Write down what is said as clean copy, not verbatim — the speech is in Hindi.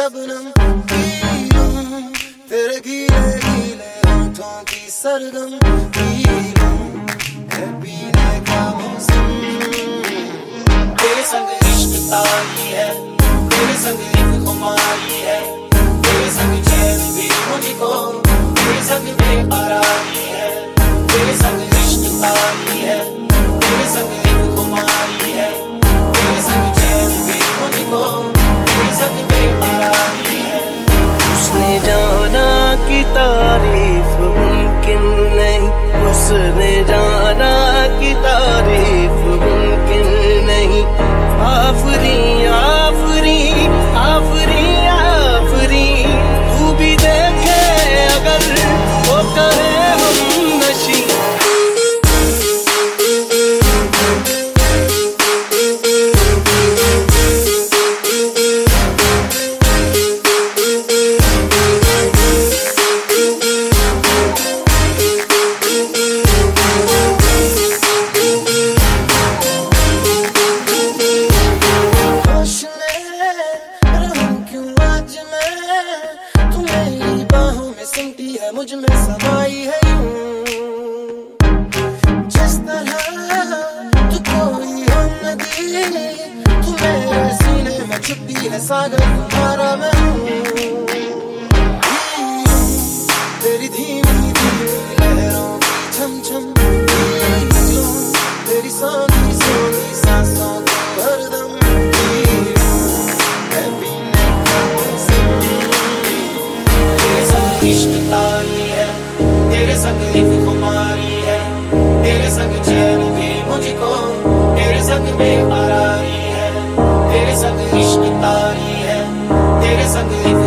शबनम पी लूं तेरे गीले गीले होठों की सरगम पी लूं है पीने का मौसम। तेरे संग इश्क तारी है, तेरे संग एक खुमारी है, तेरे संग चैन भी मुझको, तेरे संग बेकरारी है। तेरे संग इश्क तारी है, तेरे संग एक खुमारी है, तेरे संग चैन भी मुझको, तेरे संग बेकरारी है। उसने जाना कि तारीफ मुमकिन नहीं, उसने जाना कि तारीफ मुमकिन नहीं। आफरी आफरी आफरी आफरी तू भी देखे अगर वो कहे हम नशी। मुझ में समाई है जिस तरह तू कोई हम नदी, तू मेरे सीने में छुपी है सागर तुम्हारा मैं हूँ। तेरी धीमी धीमी लहरों की छम छम तेरी सोनी सोनी सांसों को हरदम है पीने का मौसम। तेरे संग इश्क तारी है, तेरे संग एक खुमारी है, तेरे संग चैन भी मुझको, तेरे संग बेकरारी है। तेरे संग इश्क तारी है, तेरे संग एक